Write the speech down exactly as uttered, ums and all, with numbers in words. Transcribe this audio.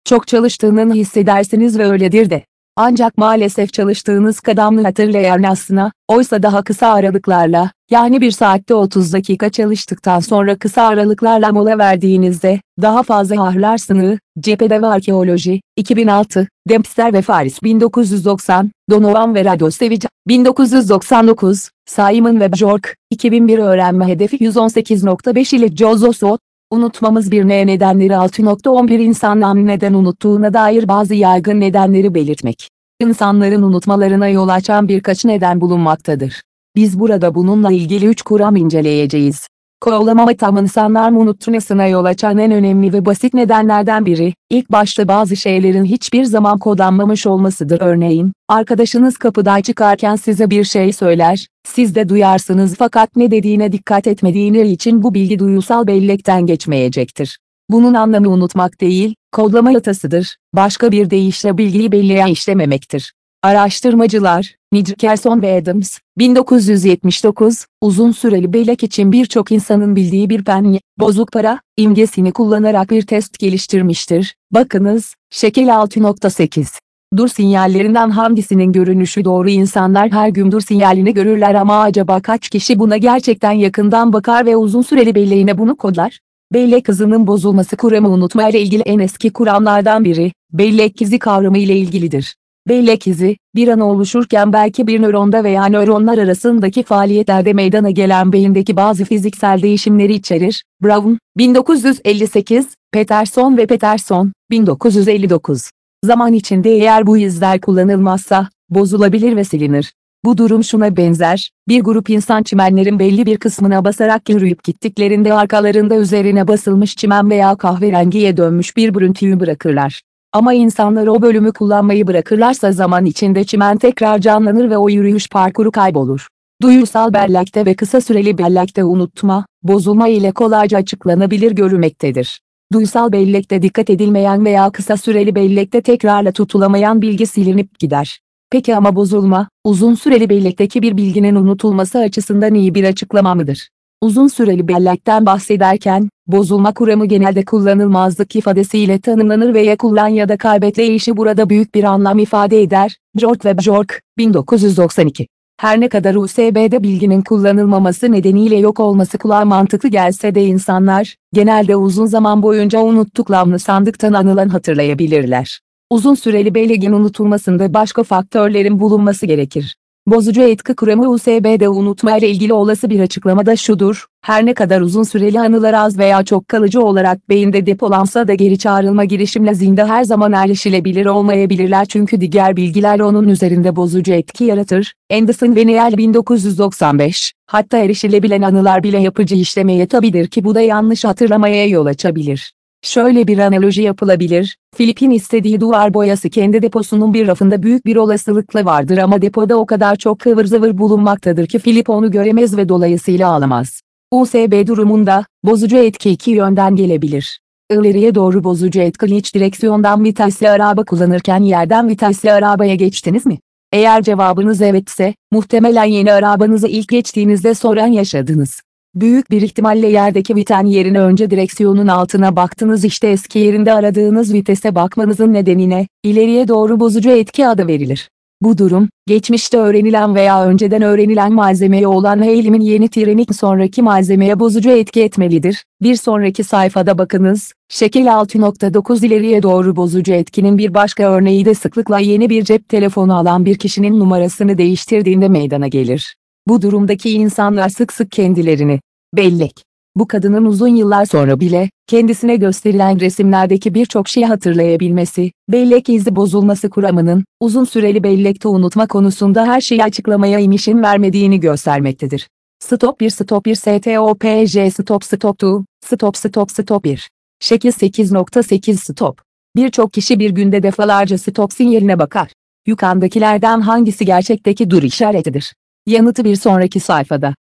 Çok çalıştığını hissedersiniz ve öyledir de. Ancak maalesef çalıştığınız kadarını hatırlayamazsınız. Oysa daha kısa aralıklarla, yani bir saatte otuz dakika çalıştıktan sonra kısa aralıklarla mola verdiğinizde, daha fazla harlarsınız. Cephede ve Arkeoloji, iki bin altı, Dempster ve Faris bin dokuz yüz doksan, Donovan ve Radosevic, bin dokuz yüz doksan dokuz, Simon ve Bjork, iki bin bir öğrenme hedefi yüz on sekiz nokta beş ile Joseph. Unutmamız bir ne nedenleri altı nokta on bir insanların neden unuttuğuna dair bazı yaygın nedenleri belirtmek. İnsanların unutmalarına yol açan birkaç neden bulunmaktadır. Biz burada bununla ilgili üç kuram inceleyeceğiz. Kovalama tam insanlar unutmasına yol açan en önemli ve basit nedenlerden biri, ilk başta bazı şeylerin hiçbir zaman kodlanmamış olmasıdır. Örneğin, arkadaşınız kapıdan çıkarken size bir şey söyler, siz de duyarsınız fakat ne dediğine dikkat etmediğiniz için bu bilgi duyusal bellekten geçmeyecektir. Bunun anlamı unutmak değil, kodlama hatasıdır, başka bir deyişle bilgiyi belleğe işlememektir. Araştırmacılar, Nickerson ve Adams, bin dokuz yüz yetmiş dokuz, uzun süreli bellek için birçok insanın bildiği bir penny, bozuk para, imgesini kullanarak bir test geliştirmiştir. Bakınız, şekil altı nokta sekiz. Dur sinyallerinden hangisinin görünüşü doğru? İnsanlar her gün dur sinyalini görürler ama acaba kaç kişi buna gerçekten yakından bakar ve uzun süreli belleğine bunu kodlar? Bellek hızının bozulması kuramı unutma ile ilgili en eski kuramlardan biri, bellek izi kavramı ile ilgilidir. Bellek izi, bir an oluşurken belki bir nöronda veya nöronlar arasındaki faaliyetlerde meydana gelen beyindeki bazı fiziksel değişimleri içerir. Brown, bin dokuz yüz elli sekiz, Peterson ve Peterson, bin dokuz yüz elli dokuz. Zaman içinde eğer bu izler kullanılmazsa, bozulabilir ve silinir. Bu durum şuna benzer, bir grup insan çimenlerin belli bir kısmına basarak yürüyüp gittiklerinde arkalarında üzerine basılmış çimen veya kahverengiye dönmüş bir bürüntüyü bırakırlar. Ama insanlar o bölümü kullanmayı bırakırlarsa zaman içinde çimen tekrar canlanır ve o yürüyüş parkuru kaybolur. Duyusal bellekte ve kısa süreli bellekte unutma, bozulma ile kolayca açıklanabilir görülmektedir. Duysal bellekte dikkat edilmeyen veya kısa süreli bellekte tekrarla tutulamayan bilgi silinip gider. Peki ama bozulma, uzun süreli bellekteki bir bilginin unutulması açısından iyi bir açıklama mıdır? Uzun süreli bellekten bahsederken, bozulma kuramı genelde kullanılmazlık ifadesiyle tanımlanır ve ya kullan ya da kaybet deyişi burada büyük bir anlam ifade eder. George ve Bjork, bin dokuz yüz doksan iki. Her ne kadar U S B'de bilginin kullanılmaması nedeniyle yok olması kulağa mantıklı gelse de insanlar, genelde uzun zaman boyunca unuttuklarını sandıktan anılan hatırlayabilirler. Uzun süreli belleğin unutulmasında başka faktörlerin bulunması gerekir. Bozucu etki kuramı U S B'de unutma ile ilgili olası bir açıklamada şudur, her ne kadar uzun süreli anılar az veya çok kalıcı olarak beyinde depolansa da geri çağrılma girişimle zihinde her zaman erişilebilir olmayabilirler çünkü diğer bilgiler onun üzerinde bozucu etki yaratır. Anderson ve Neal bin dokuz yüz doksan beş, hatta erişilebilen anılar bile yapıcı işlemeye tabidir ki bu da yanlış hatırlamaya yol açabilir. Şöyle bir analoji yapılabilir, Philip'in istediği duvar boyası kendi deposunun bir rafında büyük bir olasılıkla vardır ama depoda o kadar çok kıvır zıvır bulunmaktadır ki Philip onu göremez ve dolayısıyla alamaz. U S B durumunda, bozucu etki iki yönden gelebilir. İleriye doğru bozucu etki hiç direksiyondan vitesli araba kullanırken yerden vitesli arabaya geçtiniz mi? Eğer cevabınız evetse, muhtemelen yeni arabanızı ilk geçtiğinizde sorun yaşadınız. Büyük bir ihtimalle yerdeki viten yerine önce direksiyonun altına baktınız işte eski yerinde aradığınız vitese bakmanızın nedenine, ileriye doğru bozucu etki adı verilir. Bu durum, geçmişte öğrenilen veya önceden öğrenilen malzemeye olan eğilimin yeni trenin sonraki malzemeye bozucu etki etmelidir. Bir sonraki sayfada bakınız, şekil altı nokta dokuz ileriye doğru bozucu etkinin bir başka örneği de sıklıkla yeni bir cep telefonu alan bir kişinin numarasını değiştirdiğinde meydana gelir. Bu durumdaki insanlar sık sık kendilerini, bellek, bu kadının uzun yıllar sonra bile, kendisine gösterilen resimlerdeki birçok şeyi hatırlayabilmesi, bellek izi bozulması kuramının, uzun süreli bellekte unutma konusunda her şeyi açıklamaya imişin vermediğini göstermektedir. Stop bir Stop bir Stop Stop Stop iki, Stop Stop Stop bir. Şekil sekiz nokta sekiz Stop. Birçok kişi bir günde defalarca stop sinyaline bakar. Yukarıdakilerden hangisi gerçekteki dur işaretidir? Yanıtı bir sonraki sayfada.